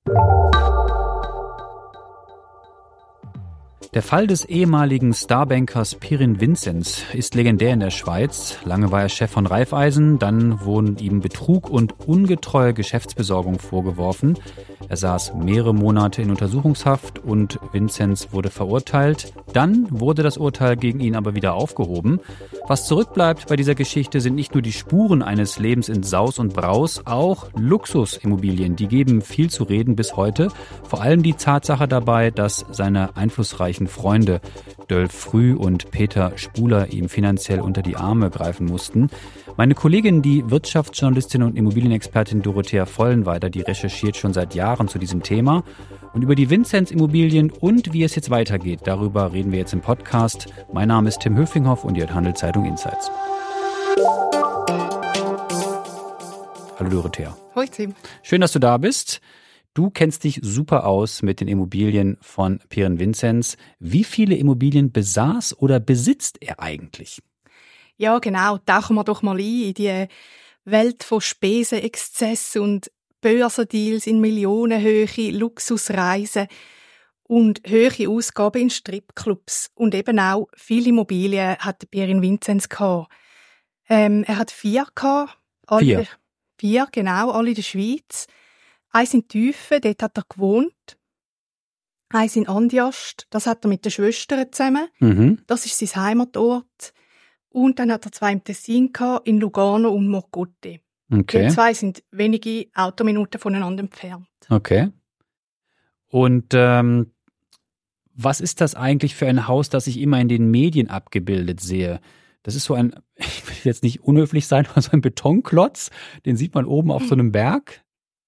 Der Fall des ehemaligen Starbankers Pirin Vinzenz ist legendär in der Schweiz. Lange war er Chef von Raiffeisen, dann wurden ihm Betrug und ungetreue Geschäftsbesorgung vorgeworfen. Er saß mehrere Monate in Untersuchungshaft und Vinzenz wurde verurteilt. Dann wurde das Urteil gegen ihn aber wieder aufgehoben. Was zurückbleibt bei dieser Geschichte sind nicht nur die Spuren eines Lebens in Saus und Braus, auch Luxusimmobilien, die geben viel zu reden bis heute. Vor allem die Tatsache dabei, dass seine einflussreichen Freunde Dölf Früh und Peter Spuler ihm finanziell unter die Arme greifen mussten. Meine Kollegin, die Wirtschaftsjournalistin und Immobilienexpertin Dorothea Vollenweider, die recherchiert schon seit Jahren zu diesem Thema. Und über die Vinzenz-Immobilien und wie es jetzt weitergeht, darüber reden wir jetzt im Podcast. Mein Name ist Tim Höfinghoff und ihr hört Handelszeitung Insights. Hallo Dorothea. Hoi Tim. Schön, dass du da bist. Du kennst dich super aus mit den Immobilien von Pirin Vinzenz. Wie viele Immobilien besaß oder besitzt er eigentlich? Ja, genau. Tauchen wir doch mal ein in die Welt von Spesen, Exzess und Börsendeals in Millionenhöhe, Luxusreisen und hohe Ausgaben in Stripclubs. Und eben auch viele Immobilien hat Pirin Vinzenz gehabt. Er hat 4 gehabt. Vier, genau, alle in der Schweiz. Eins in Tüfen, dort hat er gewohnt. Eins in Andiast, das hat er mit den Schwestern zusammen. Mhm. Das ist sein Heimatort. Und dann hat er 2 im Tessin gehabt, in Lugano und Morcote. Okay. Die 2 sind wenige Autominuten voneinander entfernt. Okay. Und was ist das eigentlich für ein Haus, das ich immer in den Medien abgebildet sehe? Das ist so ein, ich will jetzt nicht unhöflich sein, aber so ein Betonklotz, den sieht man oben auf so einem Berg.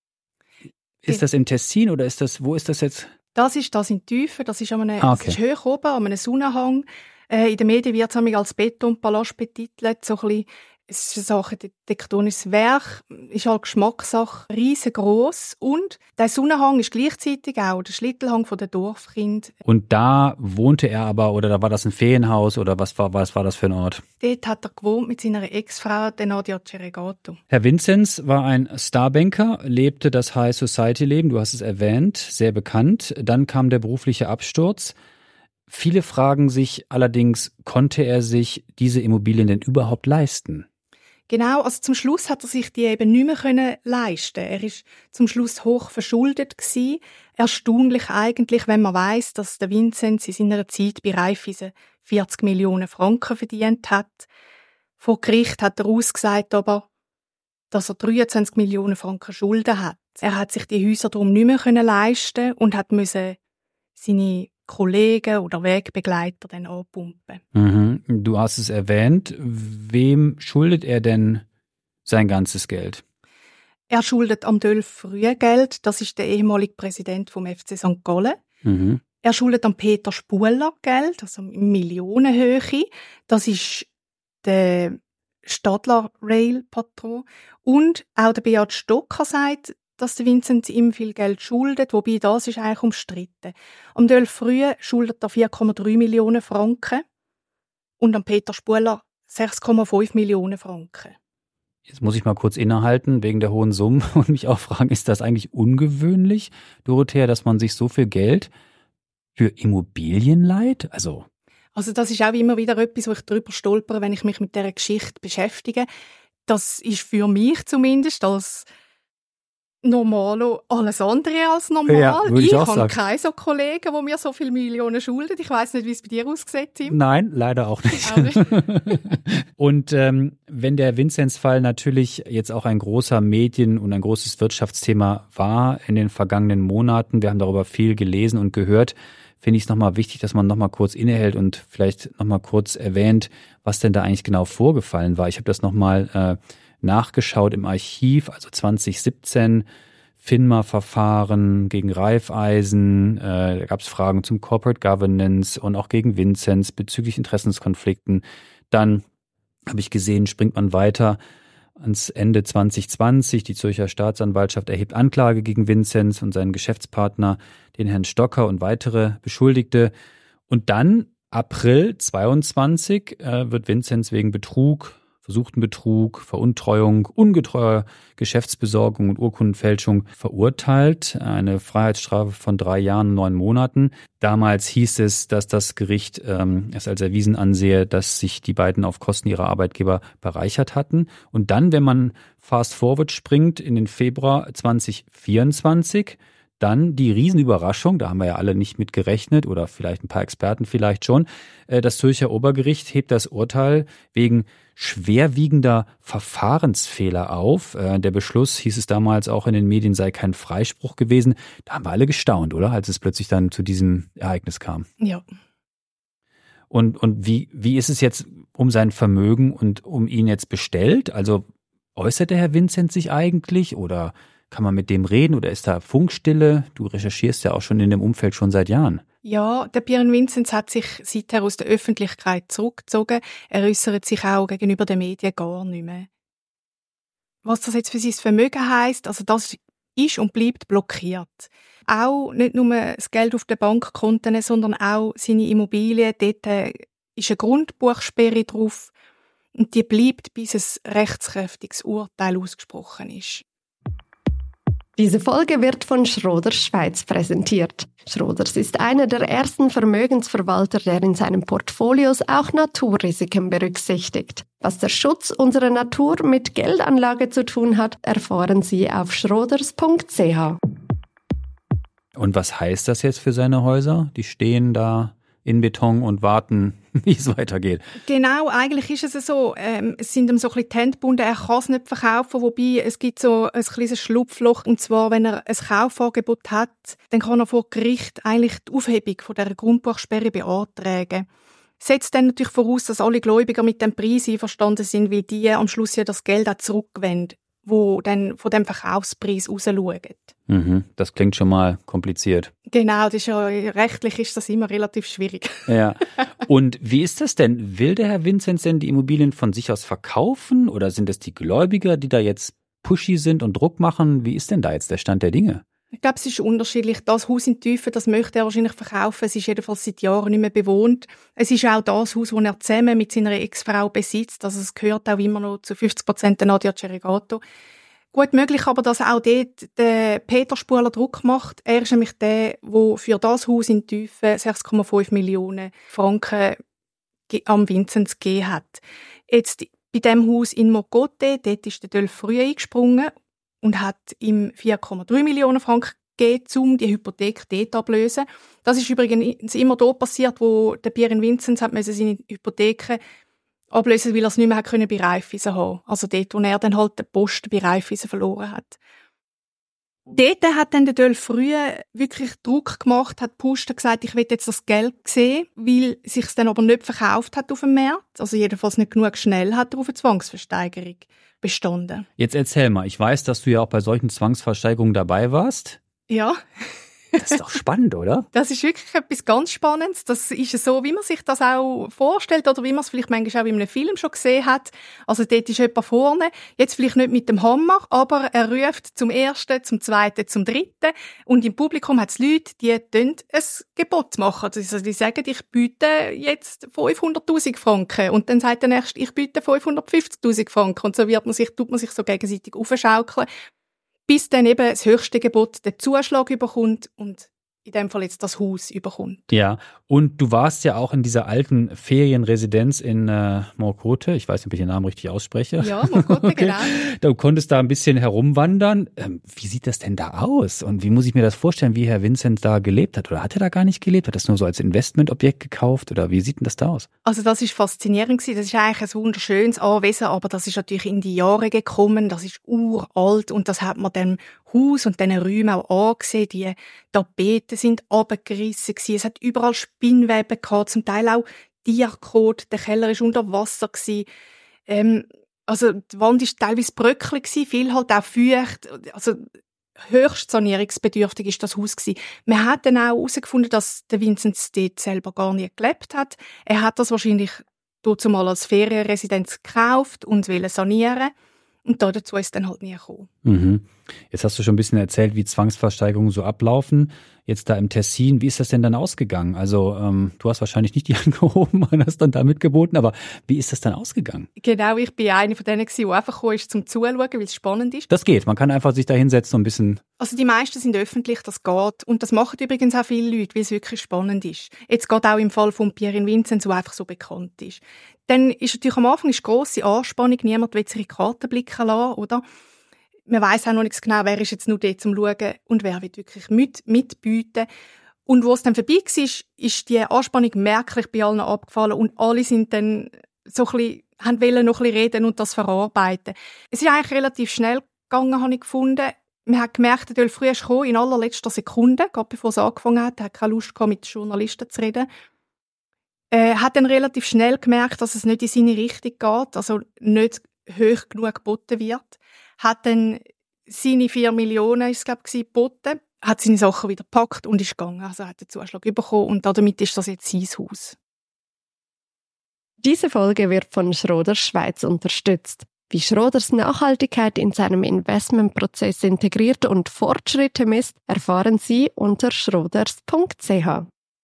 Ist das im Tessin oder wo ist das jetzt? Das ist das in Tüfen, das ist, Okay. das ist hoch oben, an einem Sonnenhang. In den Medien wird es als Betonpalast betitelt, so ein bisschen. Es ist ein architektonisches Werk, ist halt Geschmackssache, riesengroß. Und der Sonnenhang ist gleichzeitig auch der Schlittelhang der Dorfkinder. Und da wohnte er aber, oder da war das ein Ferienhaus, oder was war das für ein Ort? Dort hat er gewohnt mit seiner Ex-Frau, der Nadia Ceregato. Herr Vinzenz war ein Starbanker, lebte das High-Society-Leben, du hast es erwähnt, sehr bekannt. Dann kam der berufliche Absturz. Viele fragen sich allerdings, konnte er sich diese Immobilien denn überhaupt leisten? Genau, also zum Schluss hat er sich die eben nicht mehr leisten. Er ist zum Schluss hoch verschuldet gewesen. Erstaunlich eigentlich, wenn man weiss, dass der Vinzenz in seiner Zeit bei Raiffeisen 40 Millionen Franken verdient hat. Vor Gericht hat er ausgesagt aber, dass er 23 Millionen Franken Schulden hat. Er hat sich die Häuser darum nicht mehr leisten und hat müssen seine Kollegen oder Wegbegleiter dann anpumpen. Mhm. Du hast es erwähnt. Wem schuldet er denn sein ganzes Geld? Er schuldet am Dölf Früh Geld. Das ist der ehemalige Präsident vom FC St. Gallen. Mhm. Er schuldet am Peter Spuler Geld, also in Millionenhöhe. Das ist der Stadler Rail Patron. Und auch der Beat Stocker sagt, dass der Vinzenz ihm viel Geld schuldet, wobei das ist eigentlich umstritten. Am Dölf Früh schuldet er 4,3 Millionen Franken und am Peter Spuler 6,5 Millionen Franken. Jetzt muss ich mal kurz innehalten wegen der hohen Summen und mich auch fragen, ist das eigentlich ungewöhnlich, Dorothea, dass man sich so viel Geld für Immobilien leiht? Also das ist auch immer wieder etwas, wo ich drüber stolpere, wenn ich mich mit dieser Geschichte beschäftige. Das ist für mich zumindest als Normalo alles andere als normal. Ja, ich habe keine so Kollegen, die mir so viele Millionen schulden. Ich weiss nicht, wie es bei dir aussieht, Tim. Nein, leider auch nicht. Und wenn der Vinzenz-Fall natürlich jetzt auch ein großer Medien- und ein großes Wirtschaftsthema war in den vergangenen Monaten, wir haben darüber viel gelesen und gehört, finde ich es nochmal wichtig, dass man nochmal kurz innehält und vielleicht nochmal kurz erwähnt, was denn da eigentlich genau vorgefallen war. Ich habe das nochmal nachgeschaut im Archiv, also 2017, FINMA-Verfahren gegen Raiffeisen, da gab es Fragen zum Corporate Governance und auch gegen Vinzenz bezüglich Interessenskonflikten. Dann habe ich gesehen, springt man weiter ans Ende 2020. Die Zürcher Staatsanwaltschaft erhebt Anklage gegen Vinzenz und seinen Geschäftspartner, den Herrn Stocker und weitere Beschuldigte. Und dann, April 22, wird Vinzenz wegen Betrug, versuchten Betrug, Veruntreuung, ungetreuer Geschäftsbesorgung und Urkundenfälschung verurteilt. Eine Freiheitsstrafe von 3 Jahren und 9 Monaten. Damals hieß es, dass das Gericht es als erwiesen ansehe, dass sich die beiden auf Kosten ihrer Arbeitgeber bereichert hatten. Und dann, wenn man fast forward springt in den Februar 2024, dann die Riesenüberraschung, da haben wir ja alle nicht mit gerechnet oder vielleicht ein paar Experten vielleicht schon. Das Zürcher Obergericht hebt das Urteil wegen schwerwiegender Verfahrensfehler auf. Der Beschluss, hieß es damals auch in den Medien, sei kein Freispruch gewesen. Da haben wir alle gestaunt, oder? Als es plötzlich dann zu diesem Ereignis kam. Ja. Und wie ist es jetzt um sein Vermögen und um ihn jetzt bestellt? Also äußert der Herr Vinzenz sich eigentlich oder kann man mit dem reden oder ist da Funkstille? Du recherchierst ja auch schon in dem Umfeld schon seit Jahren. Ja, der Pieren Vinzenz hat sich seither aus der Öffentlichkeit zurückgezogen. Er äußert sich auch gegenüber den Medien gar nicht mehr. Was das jetzt für sein Vermögen heisst, also das ist und bleibt blockiert. Auch nicht nur das Geld auf den Bankkonten, sondern auch seine Immobilien. Dort ist eine Grundbuchsperre drauf und die bleibt, bis ein rechtskräftiges Urteil ausgesprochen ist. Diese Folge wird von Schroders Schweiz präsentiert. Schroders ist einer der ersten Vermögensverwalter, der in seinen Portfolios auch Naturrisiken berücksichtigt. Was der Schutz unserer Natur mit Geldanlage zu tun hat, erfahren Sie auf schroders.ch. Und was heißt das jetzt für seine Häuser? Die stehen da in Beton und warten, wie es weitergeht. Genau, eigentlich ist es so. Es sind ihm so ein bisschen die Hände gebunden, er kann es nicht verkaufen, wobei es gibt so ein kleines Schlupfloch. Und zwar, wenn er ein Kaufangebot hat, dann kann er vor Gericht eigentlich die Aufhebung von dieser Grundbuchsperre beantragen. Setzt dann natürlich voraus, dass alle Gläubiger mit dem Preis einverstanden sind, weil die am Schluss ja das Geld auch zurückwenden, wo dann von dem Verkaufspreis rausschauen. Das klingt schon mal kompliziert. Genau, das ist ja, rechtlich ist das immer relativ schwierig. Ja. Und wie ist das denn? Will der Herr Vinzenz denn die Immobilien von sich aus verkaufen oder sind es die Gläubiger, die da jetzt pushy sind und Druck machen? Wie ist denn da jetzt der Stand der Dinge? Ich glaube, es ist unterschiedlich. Das Haus in Tüfen, das möchte er wahrscheinlich verkaufen. Es ist jedenfalls seit Jahren nicht mehr bewohnt. Es ist auch das Haus, das er zusammen mit seiner Ex-Frau besitzt. Also es gehört auch immer noch zu 50% der Nadia Cerigato. Gut möglich aber, dass auch dort der Peter Spuhler Druck macht. Er ist nämlich der für das Haus in Tüfen 6,5 Millionen Franken am Vinzenz gegeben hat. Jetzt bei dem Haus in Mocote, dort ist der Dolf früh eingesprungen und hat ihm 4,3 Millionen Franken gegeben, um die Hypothek dort ablösen. Das ist übrigens immer dort passiert, wo der Pieren Vinzenz hat seine Hypotheken ablösen, weil er es nicht mehr bei Raiffeisen haben. Also dort, wo er dann halt den Posten bei Raiffeisen verloren hat. Dort hat dann der Dolf früh wirklich Druck gemacht, hat die Post gesagt, ich will jetzt das Geld sehen, weil es sich dann aber nicht verkauft hat auf dem Markt. Also jedenfalls nicht genug schnell hat er auf eine Zwangsversteigerung bestanden. Jetzt erzähl mal, ich weiß, dass du ja auch bei solchen Zwangsversteigerungen dabei warst. Ja. Das ist doch spannend, oder? Das ist wirklich etwas ganz Spannendes. Das ist so, wie man sich das auch vorstellt oder wie man es vielleicht manchmal auch in einem Film schon gesehen hat. Also dort ist jemand vorne, jetzt vielleicht nicht mit dem Hammer, aber er ruft zum Ersten, zum Zweiten, zum Dritten und im Publikum hat es Leute, die ein Gebot machen. Also die sagen, ich biete jetzt 500'000 Franken und dann sagt der Nächste, ich biete 550'000 Franken und so tut man sich so gegenseitig aufschaukeln, bis dann eben das höchste Gebot den Zuschlag überkommt und in dem Fall jetzt das Haus überkommt. Ja, und du warst ja auch in dieser alten Ferienresidenz in Mocote. Ich weiß nicht, ob ich den Namen richtig ausspreche. Ja, Mocote, okay. Genau. Du konntest da ein bisschen herumwandern. Wie sieht das denn da aus? Und wie muss ich mir das vorstellen, wie Herr Vinzenz da gelebt hat? Oder hat er da gar nicht gelebt? Hat er das nur so als Investmentobjekt gekauft? Oder wie sieht denn das da aus? Also das ist faszinierend gewesen. Das ist eigentlich ein wunderschönes Anwesen, aber das ist natürlich in die Jahre gekommen. Das ist uralt und das hat man dem Haus und diesen Räumen auch angesehen. Die Tapeten sind runtergerissen gewesen. Es hat überall Spinnweben gehabt, zum Teil auch Tierkot. Der Keller war unter Wasser gewesen. Also die Wand war teilweise bröckelig gewesen, viel halt auch feucht. Also höchst sanierungsbedürftig ist das Haus gewesen. Man hat dann auch herausgefunden, dass der Vinzenz dort selber gar nie gelebt hat. Er hat das wahrscheinlich dazumal als Ferienresidenz gekauft und wollte sanieren. Und dazu ist es dann halt nie gekommen. Mhm. Jetzt hast du schon ein bisschen erzählt, wie Zwangsversteigerungen so ablaufen. Jetzt da im Tessin, wie ist das denn dann ausgegangen? Also du hast wahrscheinlich nicht die angehoben und hast dann da mitgeboten, aber wie ist das dann ausgegangen? Genau, ich bin eine von denen, die einfach gekommen ist, zum Zuschauen, weil es spannend ist. Das geht, man kann einfach sich da hinsetzen und ein bisschen... Also die meisten sind öffentlich, das geht. Und das machen übrigens auch viele Leute, weil es wirklich spannend ist. Jetzt geht auch im Fall von Pirin Vinzenz, der einfach so bekannt ist. Dann ist natürlich am Anfang grosse Anspannung, niemand will sich in die Karten blicken lassen, oder? Man weiss auch noch nicht genau, wer ist jetzt nur dort zum Schauen und wer will wirklich mitbieten. Und wo es dann vorbei war, ist die Anspannung merklich bei allen abgefallen und alle sind dann so ein bisschen, wollten noch ein bisschen reden und das verarbeiten. Es ist eigentlich relativ schnell gegangen, habe ich gefunden. Man hat gemerkt, der Früh ist gekommen, in allerletzter Sekunde, gerade bevor es angefangen hat. Er hat keine Lust gehabt, mit den Journalisten zu reden. Hat dann relativ schnell gemerkt, dass es nicht in seine Richtung geht, also nicht hoch genug geboten wird. Hat dann seine 4 Millionen, ist es, glaube ich, geboten, hat seine Sachen wieder gepackt und ist gegangen. Also hat den Zuschlag bekommen und damit ist das jetzt sein Haus. Diese Folge wird von Schroders Schweiz unterstützt. Wie Schroders Nachhaltigkeit in seinem Investmentprozess integriert und Fortschritte misst, erfahren Sie unter schroders.ch.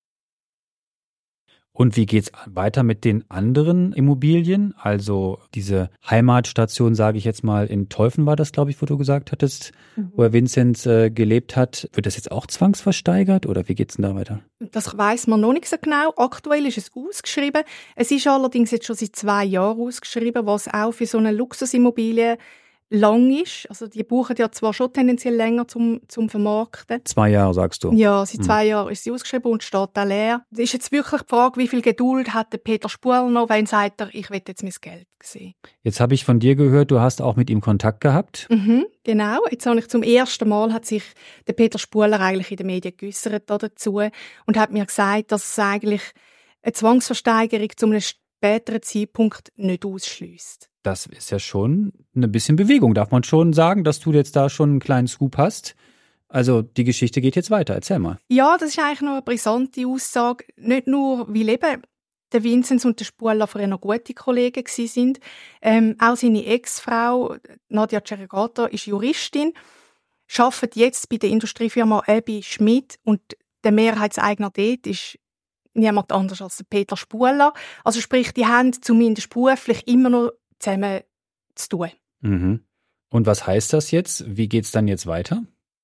Und wie geht's weiter mit den anderen Immobilien? Also diese Heimatstation, sage ich jetzt mal, in Teufen war das, glaube ich, wo du gesagt hattest, wo Herr Vinzenz gelebt hat. Wird das jetzt auch zwangsversteigert oder wie geht's denn da weiter? Das weiss man noch nicht so genau. Aktuell ist es ausgeschrieben. Es ist allerdings jetzt schon seit 2 Jahren ausgeschrieben, was auch für so eine Luxusimmobilie lang ist. Also die brauchen ja zwar schon tendenziell länger zum Vermarkten. 2 Jahre, sagst du? Ja, seit 2 Jahren ist sie ausgeschrieben und steht da leer. Das ist jetzt wirklich die Frage, wie viel Geduld hat der Peter Spuhler noch, wenn sagt er, ich will jetzt mein Geld sehen. Jetzt habe ich von dir gehört, du hast auch mit ihm Kontakt gehabt. Genau. Jetzt habe ich zum ersten Mal, hat sich der Peter Spuhler eigentlich in den Medien geäussert dazu und hat mir gesagt, dass es eigentlich eine Zwangsversteigerung zu einem späteren Zeitpunkt nicht ausschliesst. Das ist ja schon ein bisschen Bewegung. Darf man schon sagen, dass du jetzt da schon einen kleinen Scoop hast? Also die Geschichte geht jetzt weiter. Erzähl mal. Ja, das ist eigentlich noch eine brisante Aussage. Nicht nur, weil eben der Vinzenz und der Spuhler früher gute Kollegen sind. Auch seine Ex-Frau, Nadia Cerigata, ist Juristin, arbeitet jetzt bei der Industriefirma Abbey Schmidt und der Mehrheitseigner dort ist niemand anders als der Peter Spuhler. Also sprich, die haben zumindest beruflich immer noch zusammen zu tun. Mhm. Und was heißt das jetzt? Wie geht's dann jetzt weiter?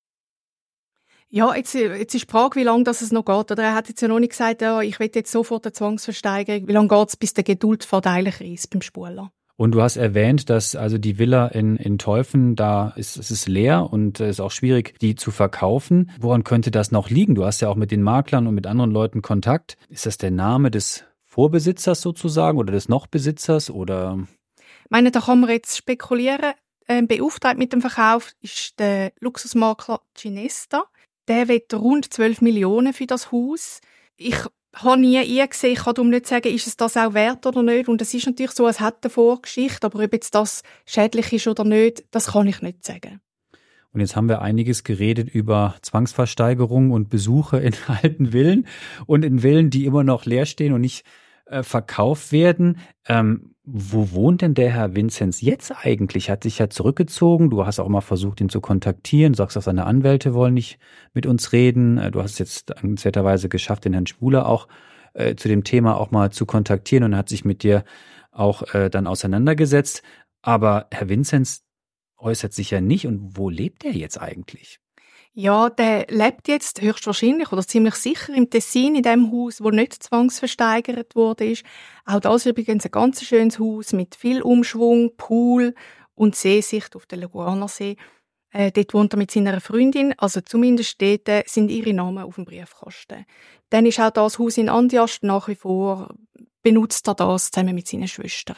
Ja, jetzt ist die Frage, wie lange das noch geht. Oder er hat jetzt ja noch nicht gesagt, ja, ich will jetzt sofort eine Zwangsversteigerung. Wie lange geht es, bis der Geduldfaden eigentlich ist beim Spuhler? Und du hast erwähnt, dass also die Villa in Teufen, es ist leer und es ist auch schwierig, die zu verkaufen. Woran könnte das noch liegen? Du hast ja auch mit den Maklern und mit anderen Leuten Kontakt. Ist das der Name des Vorbesitzers sozusagen oder des Nochbesitzers oder? Ich meine, da kann man jetzt spekulieren. Beauftragt mit dem Verkauf ist der Luxusmakler Ginesta. Der will rund 12 Millionen für das Haus. Ich habe nie gesehen, ich kann darum nicht sagen, ist es das auch wert oder nicht. Und es ist natürlich so, es hat eine Vorgeschichte, aber ob jetzt das schädlich ist oder nicht, das kann ich nicht sagen. Und jetzt haben wir einiges geredet über Zwangsversteigerung und Besuche in alten Villen und in Villen, die immer noch leer stehen und nicht verkauft werden. Wo wohnt denn der Herr Vinzenz jetzt eigentlich? Hat sich ja zurückgezogen. Du hast auch mal versucht, ihn zu kontaktieren. Du sagst, dass seine Anwälte wollen nicht mit uns reden. Du hast es jetzt dankenswerterweise geschafft, den Herrn Spuhler auch zu dem Thema auch mal zu kontaktieren und hat sich mit dir auch dann auseinandergesetzt. Aber Herr Vinzenz äußert sich ja nicht. Und wo lebt er jetzt eigentlich? Ja, der lebt jetzt höchstwahrscheinlich oder ziemlich sicher im Tessin, in dem Haus, wo nicht zwangsversteigert wurde. Auch das übrigens ein ganz schönes Haus mit viel Umschwung, Pool und Seesicht auf den Luganarsee. Dort wohnt er mit seiner Freundin, also zumindest dort sind ihre Namen auf dem Briefkasten. Dann ist auch das Haus in Andiast nach wie vor, benutzt er das zusammen mit seinen Schwestern.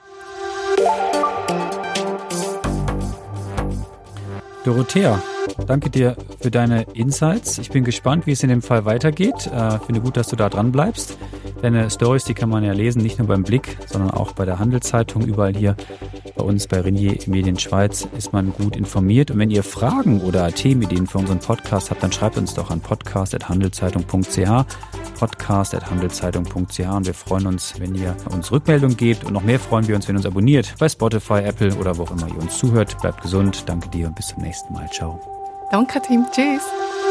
Dorothea, danke dir für deine Insights. Ich bin gespannt, wie es in dem Fall weitergeht. Finde gut, dass du da dran bleibst. Deine Stories, die kann man ja lesen, nicht nur beim Blick, sondern auch bei der Handelszeitung, überall hier Bei uns bei Ringier Medien Schweiz ist man gut informiert. Und wenn ihr Fragen oder Themenideen für unseren Podcast habt, dann schreibt uns doch an podcast@handelszeitung.ch. podcast@handelszeitung.ch. Und wir freuen uns, wenn ihr uns Rückmeldung gebt. Und noch mehr freuen wir uns, wenn ihr uns abonniert bei Spotify, Apple oder wo auch immer ihr uns zuhört. Bleibt gesund. Danke dir und bis zum nächsten Mal. Ciao. Danke, Tim. Tschüss.